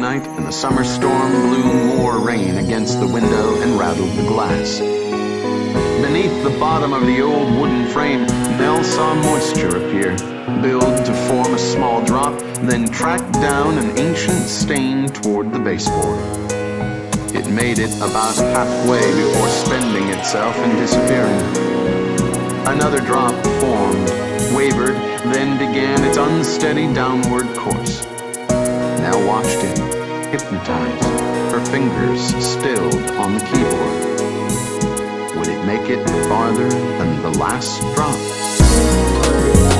midnight, and the summer storm blew more rain against the window and rattled the glass. Beneath the bottom of the old wooden frame, Nell saw moisture appear, build to form a small drop, then track down an ancient stain toward the baseboard. It made it about halfway before spending itself and disappearing. Another drop formed, wavered, then began its unsteady downward course. Nell watched it, hypnotized, her fingers stilled on the keyboard. Would it make it farther than the last drop?